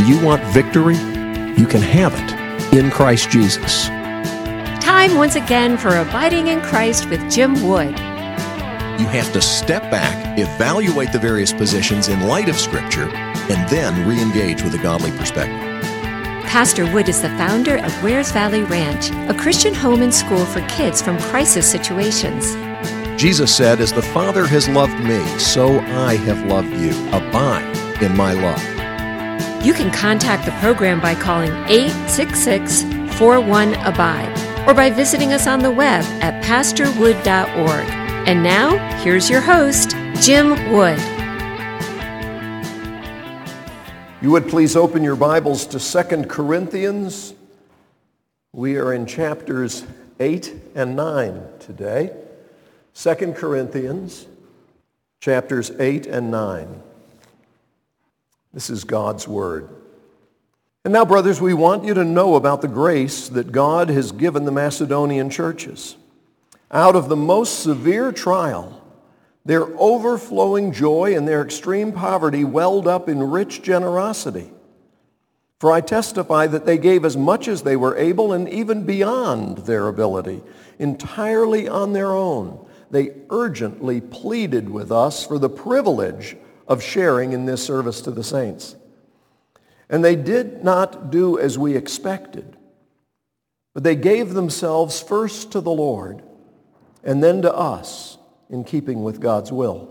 you want victory? You can have it in Christ Jesus. Time once again for Abiding in Christ with Jim Wood. You have to step back, evaluate the various positions in light of Scripture, and then re-engage with a godly perspective. Pastor Wood is the founder of Wares Valley Ranch, a Christian home and school for kids from crisis situations. Jesus said, "As the Father has loved me, so I have loved you. Abide in my love." You can contact the program by calling 866-41-ABIDE or by visiting us on the web at pastorwood.org. And now, here's your host, Jim Wood. You would please open your Bibles to 2 Corinthians. We are in chapters 8 and 9 today. 2 Corinthians, chapters 8 and 9. This is God's Word. And now, brothers, we want you to know about the grace that God has given the Macedonian churches. Out of the most severe trial, their overflowing joy and their extreme poverty welled up in rich generosity. For I testify that they gave as much as they were able and even beyond their ability, entirely on their own. They urgently pleaded with us for the privilege of sharing in this service to the saints. And they did not do as we expected, but they gave themselves first to the Lord and then to us in keeping with God's will.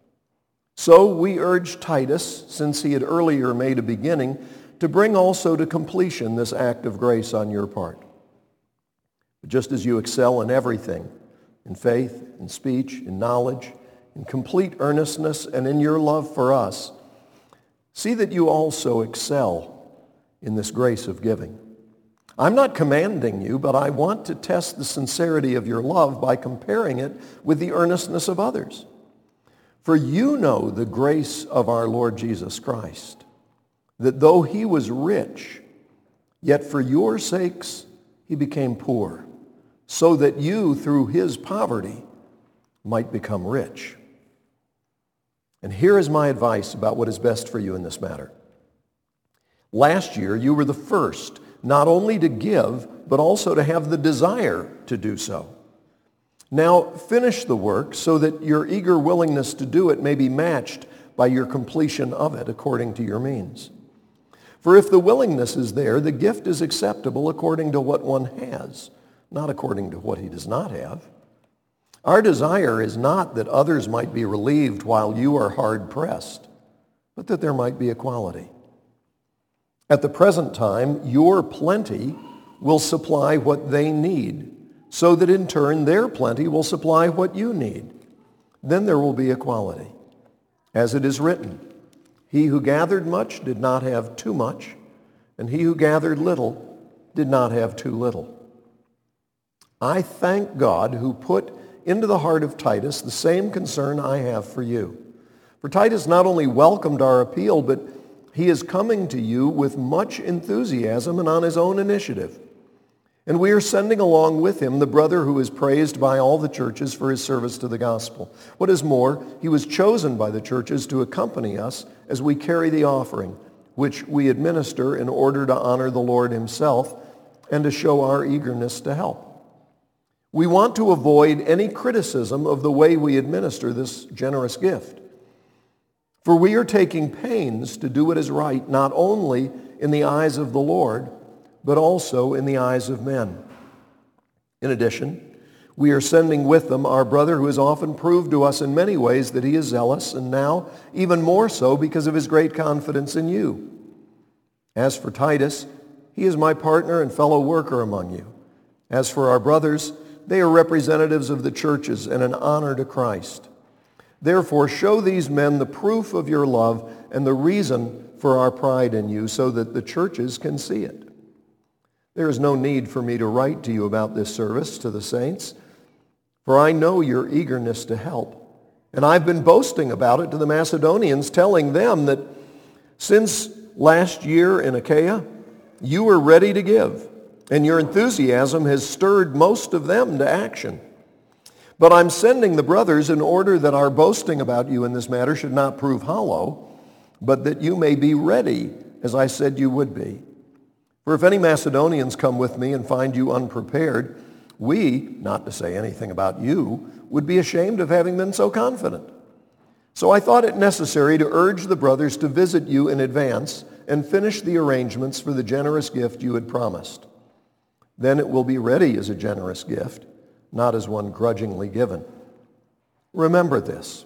So we urge Titus, since he had earlier made a beginning, to bring also to completion this act of grace on your part. But just as you excel in everything, in faith, in speech, in knowledge, in complete earnestness, and in your love for us, see that you also excel in this grace of giving. I'm not commanding you, but I want to test the sincerity of your love by comparing it with the earnestness of others. For you know the grace of our Lord Jesus Christ, that though he was rich, yet for your sakes he became poor, so that you through his poverty might become rich. And here is my advice about what is best for you in this matter. Last year you were the first not only to give, but also to have the desire to do so. Now finish the work so that your eager willingness to do it may be matched by your completion of it according to your means. For if the willingness is there, the gift is acceptable according to what one has, not according to what he does not have. Our desire is not that others might be relieved while you are hard pressed, but that there might be equality. At the present time, your plenty will supply what they need, so that in turn their plenty will supply what you need. Then there will be equality. As it is written, he who gathered much did not have too much, and he who gathered little did not have too little. I thank God who put into the heart of Titus the same concern I have for you. For Titus not only welcomed our appeal, but he is coming to you with much enthusiasm and on his own initiative. And we are sending along with him the brother who is praised by all the churches for his service to the gospel. What is more, he was chosen by the churches to accompany us as we carry the offering, which we administer in order to honor the Lord himself and to show our eagerness to help. We want to avoid any criticism of the way we administer this generous gift. For we are taking pains to do what is right, not only in the eyes of the Lord, but also in the eyes of men. In addition, we are sending with them our brother who has often proved to us in many ways that he is zealous, and now even more so because of his great confidence in you. As for Titus, he is my partner and fellow worker among you. As for our brothers, they are representatives of the churches and an honor to Christ. Therefore, show these men the proof of your love and the reason for our pride in you so that the churches can see it. There is no need for me to write to you about this service to the saints, for I know your eagerness to help. And I've been boasting about it to the Macedonians, telling them that since last year in Achaia, you were ready to give, and your enthusiasm has stirred most of them to action. But I'm sending the brothers in order that our boasting about you in this matter should not prove hollow, but that you may be ready as I said you would be. For if any Macedonians come with me and find you unprepared, we, not to say anything about you, would be ashamed of having been so confident. So I thought it necessary to urge the brothers to visit you in advance and finish the arrangements for the generous gift you had promised. Then it will be ready as a generous gift, not as one grudgingly given. Remember this.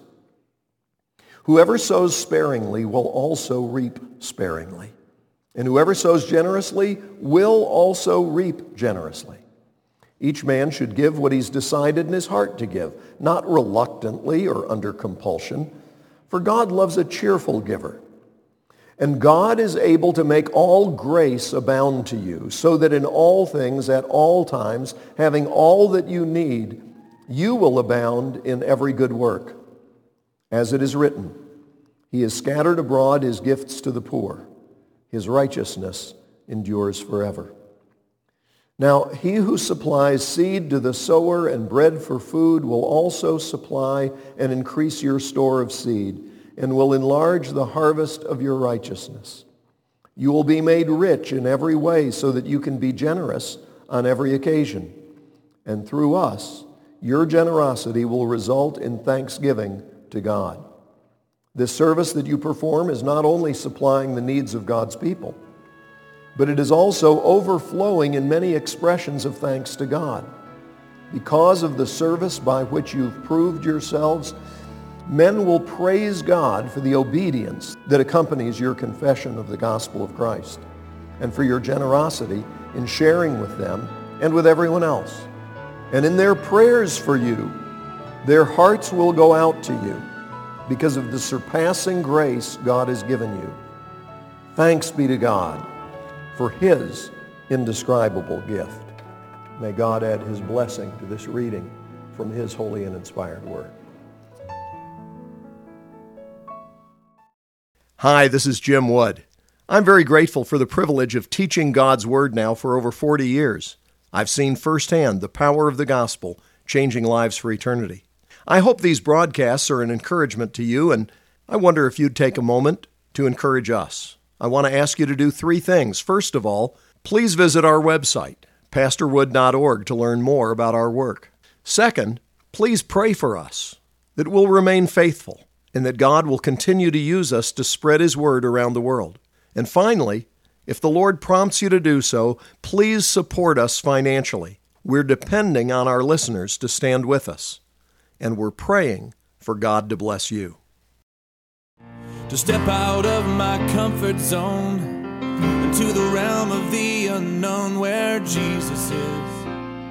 Whoever sows sparingly will also reap sparingly, and whoever sows generously will also reap generously. Each man should give what he's decided in his heart to give, not reluctantly or under compulsion, for God loves a cheerful giver. And God is able to make all grace abound to you, so that in all things, at all times, having all that you need, you will abound in every good work. As it is written, He has scattered abroad His gifts to the poor. His righteousness endures forever. Now, He who supplies seed to the sower and bread for food will also supply and increase your store of seed, and will enlarge the harvest of your righteousness. You will be made rich in every way so that you can be generous on every occasion. And through us, your generosity will result in thanksgiving to God. This service that you perform is not only supplying the needs of God's people, but it is also overflowing in many expressions of thanks to God. Because of the service by which you've proved yourselves, men will praise God for the obedience that accompanies your confession of the gospel of Christ, and for your generosity in sharing with them and with everyone else. And in their prayers for you, their hearts will go out to you because of the surpassing grace God has given you. Thanks be to God for His indescribable gift. May God add His blessing to this reading from His holy and inspired word. Hi, this is Jim Wood. I'm very grateful for the privilege of teaching God's Word now for over 40 years. I've seen firsthand the power of the gospel changing lives for eternity. I hope these broadcasts are an encouragement to you, and I wonder if you'd take a moment to encourage us. I want to ask you to do 3 things. First of all, please visit our website, pastorwood.org, to learn more about our work. Second, please pray for us, that we'll remain faithful, and that God will continue to use us to spread His word around the world. And finally, if the Lord prompts you to do so, please support us financially. We're depending on our listeners to stand with us, and we're praying for God to bless you. To step out of my comfort zone into the realm of the unknown where Jesus is,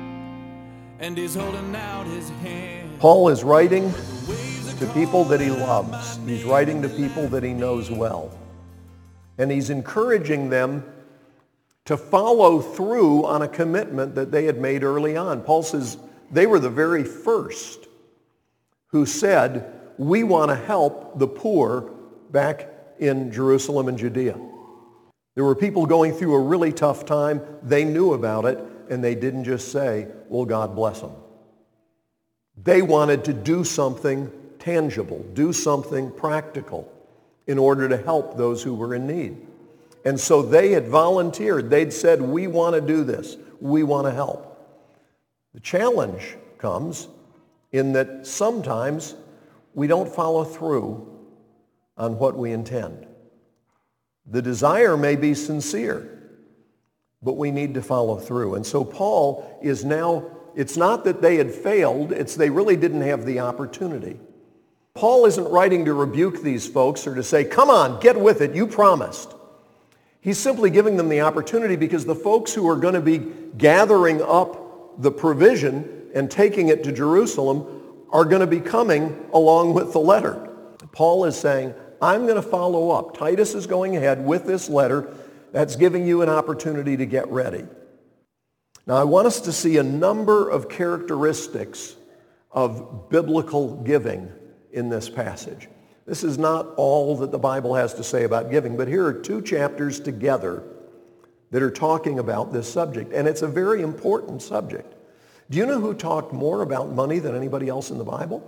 and He's holding out His hand. Paul is writing to people that he loves. He's writing to people that he knows well. And he's encouraging them to follow through on a commitment that they had made early on. Paul says they were the very first who said, we want to help the poor back in Jerusalem and Judea. There were people going through a really tough time. They knew about it, and they didn't just say, well, God bless them. They wanted to do something tangible, do something practical in order to help those who were in need. And so they had volunteered. They'd said, we want to do this. We want to help. The challenge comes in that sometimes we don't follow through on what we intend. The desire may be sincere, but we need to follow through. And so Paul is now, it's not that they had failed, it's they really didn't have the opportunity. Paul isn't writing to rebuke these folks or to say, come on, get with it, you promised. He's simply giving them the opportunity because the folks who are going to be gathering up the provision and taking it to Jerusalem are going to be coming along with the letter. Paul is saying, I'm going to follow up. Titus is going ahead with this letter that's giving you an opportunity to get ready. Now, I want us to see a number of characteristics of biblical giving in this passage. This is not all that the Bible has to say about giving, but here are 2 chapters together that are talking about this subject, and it's a very important subject. Do you know who talked more about money than anybody else in the Bible?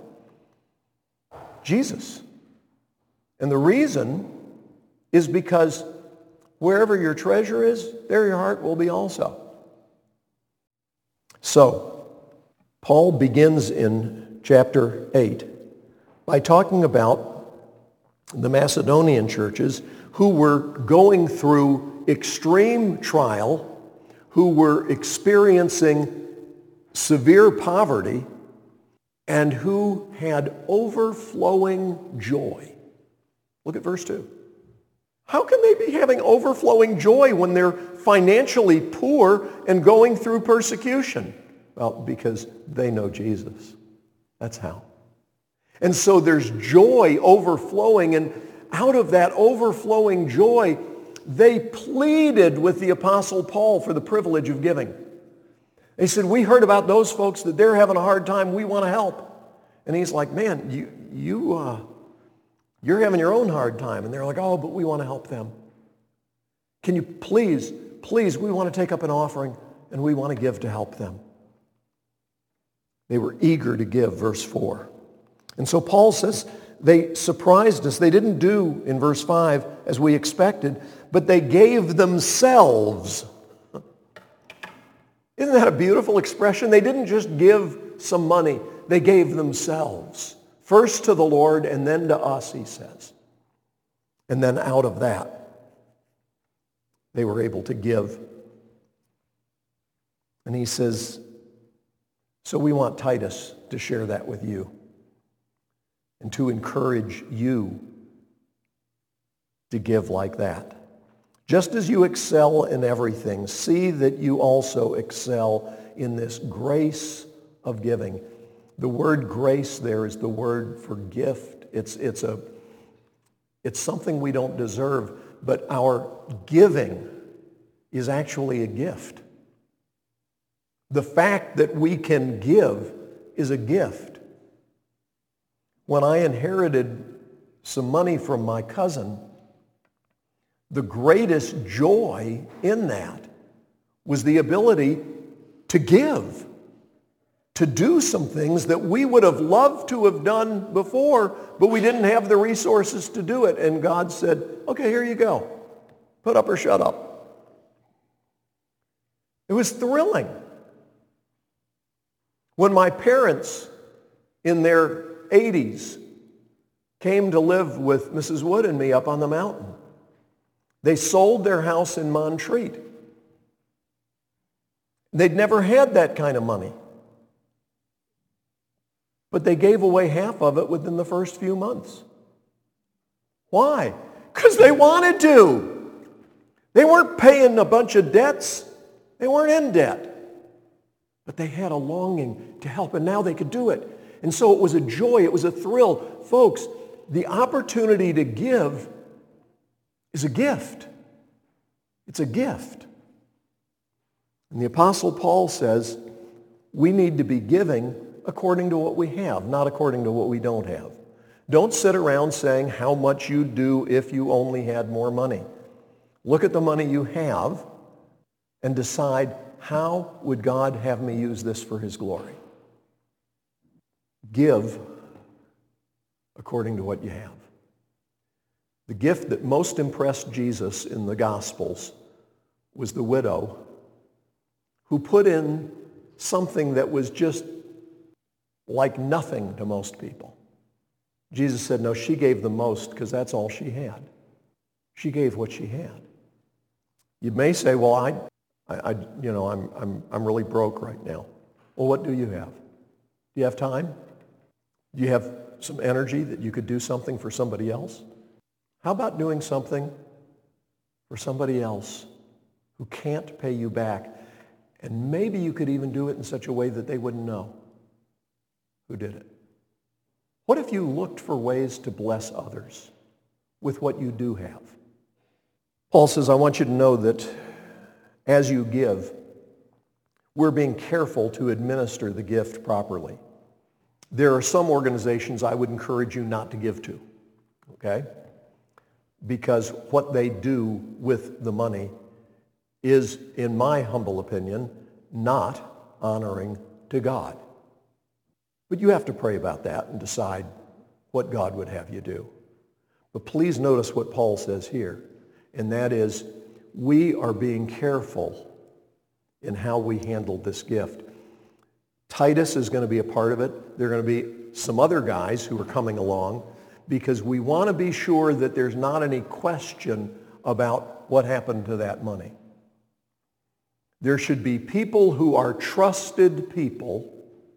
Jesus. And the reason is because Wherever your treasure is, there your heart will be also. So, Paul begins in chapter 8 by talking about the Macedonian churches who were going through extreme trial, who were experiencing severe poverty, and who had overflowing joy. Look at verse 2. How can they be having overflowing joy when they're financially poor and going through persecution? Well, because they know Jesus. That's how. And so there's joy overflowing, and out of that overflowing joy, they pleaded with the Apostle Paul for the privilege of giving. They said, we heard about those folks that they're having a hard time. We want to help. And he's like, man, you're having your own hard time. And they're like, oh, but we want to help them. Can you please, we want to take up an offering and we want to give to help them. They were eager to give, verse 4. And so Paul says they surprised us. They didn't do, in verse 5, as we expected, but they gave themselves. Isn't that a beautiful expression? They didn't just give some money. They gave themselves. First to the Lord and then to us, he says. And then out of that, they were able to give. And he says, so we want Titus to share that with you and to encourage you to give like that. Just as you excel in everything, see that you also excel in this grace of giving. The word grace there is the word for gift. It's something we don't deserve, but our giving is actually a gift. The fact that we can give is a gift. When I inherited some money from my cousin, the greatest joy in that was the ability to give, to do some things that we would have loved to have done before, but we didn't have the resources to do it. And God said, okay, here you go. Put up or shut up. It was thrilling. When my parents in their 80s came to live with Mrs. Wood and me up on the mountain, they sold their house in Montreat. They'd never had that kind of money. But they gave away half of it within the first few months. Why? Because they wanted to. They weren't paying a bunch of debts. They weren't in debt. But they had a longing to help, and now they could do it. And so it was a joy. It was a thrill. Folks, the opportunity to give is a gift. It's a gift. And the Apostle Paul says we need to be giving according to what we have, not according to what we don't have. Don't sit around saying how much you'd do if you only had more money. Look at the money you have and decide, how would God have me use this for his glory? Give according to what you have. The gift that most impressed Jesus in the Gospels was the widow who put in something that was just like nothing to most people. Jesus said, no, she gave the most because that's all she had. She gave what she had. You may say, well, I'm really broke right now. Well, what do you have? Do you have time? Do you have some energy that you could do something for somebody else? How about doing something for somebody else who can't pay you back? And maybe you could even do it in such a way that they wouldn't know who did it. What if you looked for ways to bless others with what you do have? Paul says, I want you to know that as you give, we're being careful to administer the gift properly. There are some organizations I would encourage you not to give to, okay? Because what they do with the money is, in my humble opinion, not honoring to God. But you have to pray about that and decide what God would have you do. But please notice what Paul says here, and that is, we are being careful in how we handle this gift. Titus is going to be a part of it. There are going to be some other guys who are coming along because we want to be sure that there's not any question about what happened to that money. There should be people who are trusted people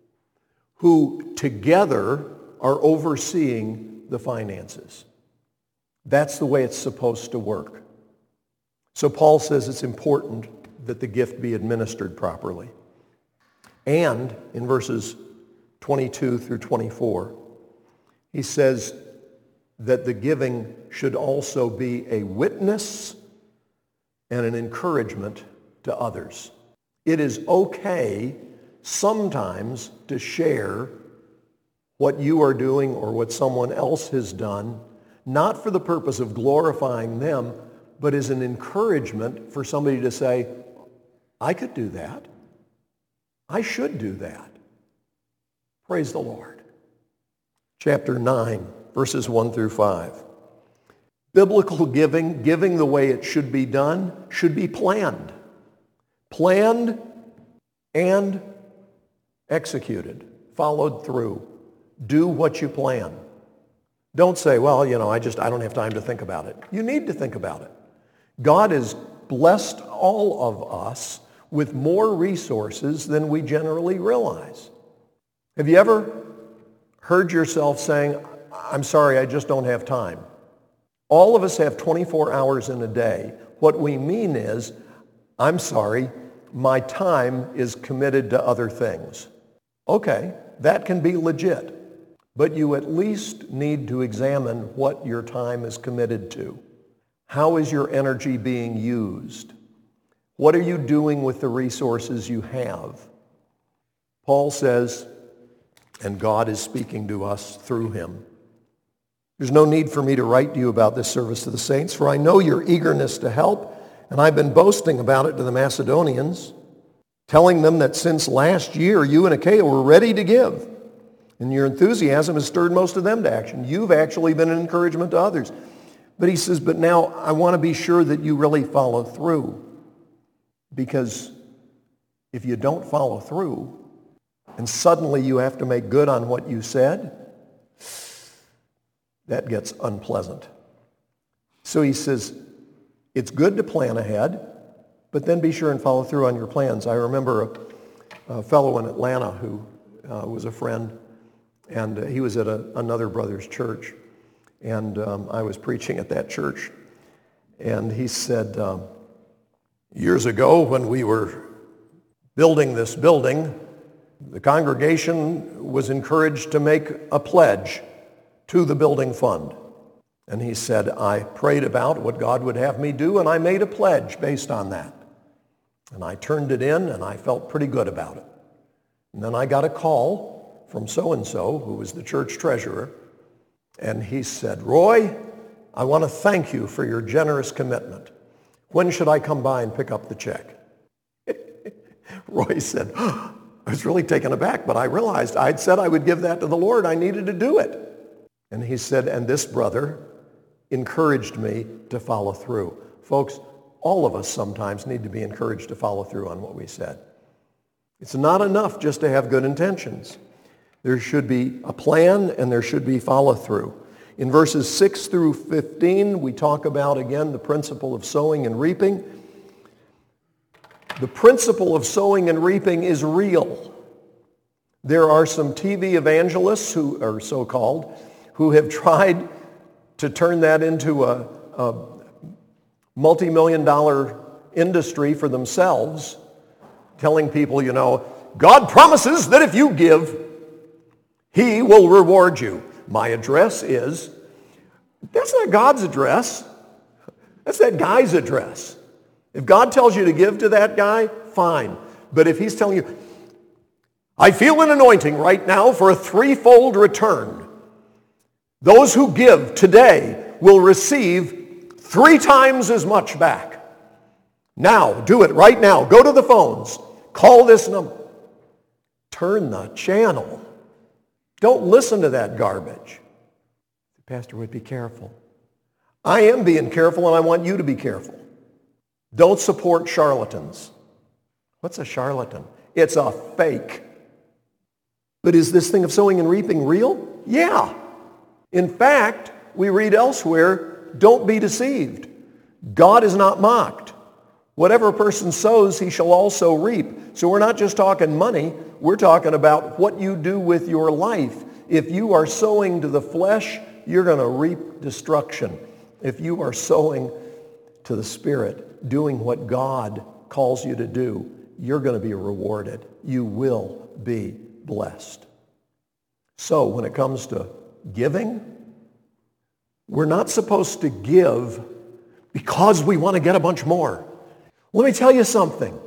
who together are overseeing the finances. That's the way it's supposed to work. So Paul says it's important that the gift be administered properly. And in verses 22 through 24, he says that the giving should also be a witness and an encouragement to others. It is okay sometimes to share what you are doing or what someone else has done, not for the purpose of glorifying them, but as an encouragement for somebody to say, I could do that. I should do that. Praise the Lord. Chapter 9, verses 1 through 5. Biblical giving, giving the way it should be done, should be planned. Planned and executed, followed through. Do what you plan. Don't say, well, I don't have time to think about it. You need to think about it. God has blessed all of us with more resources than we generally realize. Have you ever heard yourself saying, I'm sorry, I just don't have time? All of us have 24 hours in a day. What we mean is, I'm sorry, my time is committed to other things. Okay, that can be legit, but you at least need to examine what your time is committed to. How is your energy being used? What are you doing with the resources you have? Paul says, and God is speaking to us through him, there's no need for me to write to you about this service to the saints, for I know your eagerness to help, and I've been boasting about it to the Macedonians, telling them that since last year you and Achaia were ready to give, and your enthusiasm has stirred most of them to action. You've actually been an encouragement to others. But he says, but now I want to be sure that you really follow through. Because if you don't follow through, and suddenly you have to make good on what you said, that gets unpleasant. So he says, it's good to plan ahead, but then be sure and follow through on your plans. I remember a fellow in Atlanta who was a friend, and he was at another brother's church, and I was preaching at that church, and he said, years ago when we were building this building, the congregation was encouraged to make a pledge to the building fund. And he said, I prayed about what God would have me do, and I made a pledge based on that. And I turned it in, and I felt pretty good about it. And then I got a call from so-and-so, who was the church treasurer, and he said, Roy, I want to thank you for your generous commitment. When should I come by and pick up the check? Roy said, I was really taken aback, but I realized I'd said I would give that to the Lord. I needed to do it. And he said, and this brother encouraged me to follow through. Folks, all of us sometimes need to be encouraged to follow through on what we said. It's not enough just to have good intentions. There should be a plan and there should be follow through. In verses 6 through 15, we talk about, again, the principle of sowing and reaping. The principle of sowing and reaping is real. There are some TV evangelists who are so-called who have tried to turn that into a multi-million-dollar industry for themselves, telling people, God promises that if you give, he will reward you. My address is, that's not God's address. That's that guy's address. If God tells you to give to that guy, fine. But if he's telling you, I feel an anointing right now for a threefold return. Those who give today will receive 3 times as much back. Now, do it right now. Go to the phones. Call this number. Turn the channel. Don't listen to that garbage. The pastor would be careful. I am being careful, and I want you to be careful. Don't support charlatans. What's a charlatan? It's a fake. But is this thing of sowing and reaping real? Yeah. In fact, we read elsewhere, don't be deceived. God is not mocked. Whatever a person sows, he shall also reap. So we're not just talking money. We're talking about what you do with your life. If you are sowing to the flesh, you're going to reap destruction. If you are sowing to the Spirit, doing what God calls you to do, you're going to be rewarded. You will be blessed. So when it comes to giving, we're not supposed to give because we want to get a bunch more. Let me tell you something.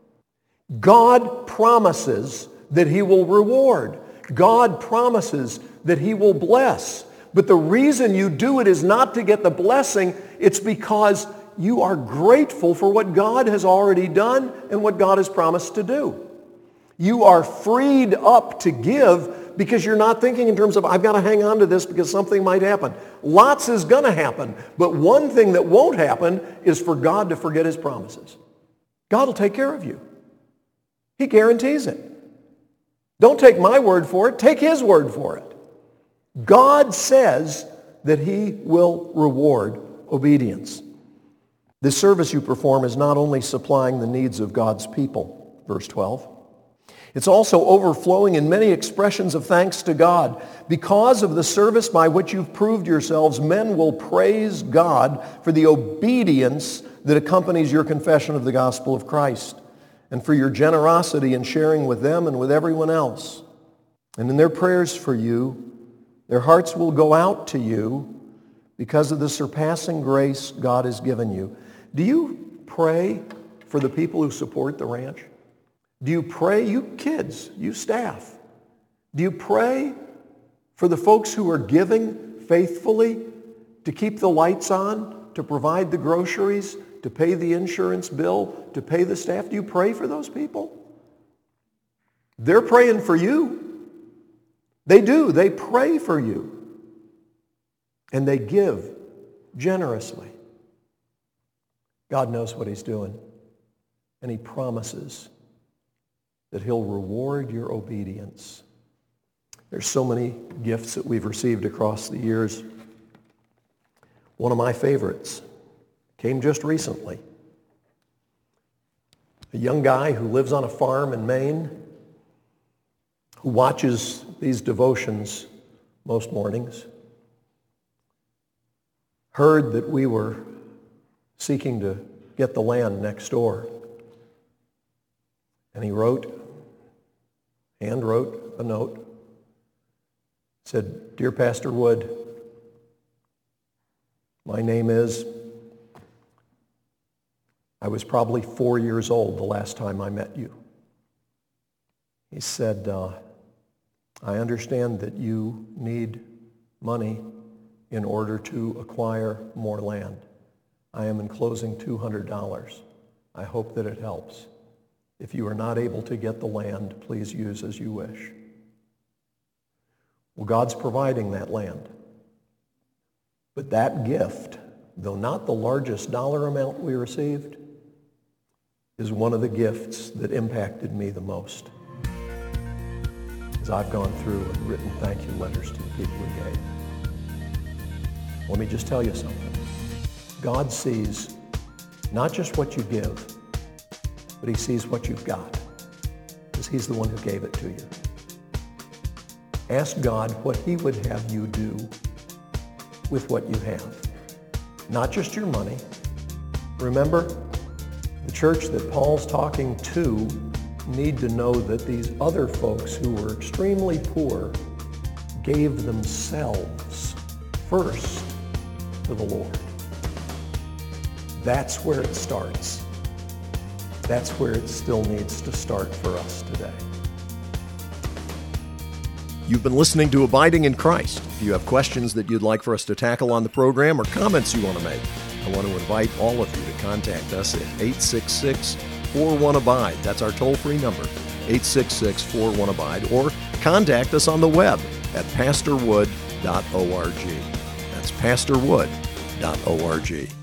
God promises that he will reward. God promises that he will bless. But the reason you do it is not to get the blessing. It's because you are grateful for what God has already done and what God has promised to do. You are freed up to give because you're not thinking in terms of, I've got to hang on to this because something might happen. Lots is going to happen. But one thing that won't happen is for God to forget his promises. God will take care of you. He guarantees it. Don't take my word for it. Take his word for it. God says that he will reward obedience. This service you perform is not only supplying the needs of God's people, verse 12. It's also overflowing in many expressions of thanks to God. Because of the service by which you've proved yourselves, men will praise God for the obedience that accompanies your confession of the gospel of Christ and for your generosity in sharing with them and with everyone else. And in their prayers for you, their hearts will go out to you because of the surpassing grace God has given you. Do you pray for the people who support the ranch? Do you pray, you kids, you staff, do you pray for the folks who are giving faithfully to keep the lights on, to provide the groceries, to pay the insurance bill, to pay the staff? Do you pray for those people? They're praying for you. They do. They pray for you. And they give generously. God knows what he's doing. And he promises that he'll reward your obedience. There's so many gifts that we've received across the years. One of my favorites came just recently. A young guy who lives on a farm in Maine, who watches these devotions most mornings, heard that we were seeking to get the land next door. And he hand wrote a note, said, "Dear Pastor Wood, my name is," I was probably 4 years old the last time I met you. He said, I understand that you need money in order to acquire more land. I am enclosing $200. I hope that it helps. If you are not able to get the land, please use as you wish. Well, God's providing that land. But that gift, though not the largest dollar amount we received, is one of the gifts that impacted me the most. As I've gone through and written thank you letters to the people who gave. Let me just tell you something. God sees not just what you give, but he sees what you've got, because he's the one who gave it to you. Ask God what he would have you do with what you have. Not just your money. Remember, the church that Paul's talking to need to know that these other folks who were extremely poor gave themselves first to the Lord. That's where it starts. That's where it still needs to start for us today. You've been listening to Abiding in Christ. If you have questions that you'd like for us to tackle on the program or comments you want to make, I want to invite all of you to contact us at 866-41-ABIDE. That's our toll-free number, 866-41-ABIDE, or contact us on the web at pastorwood.org. That's pastorwood.org.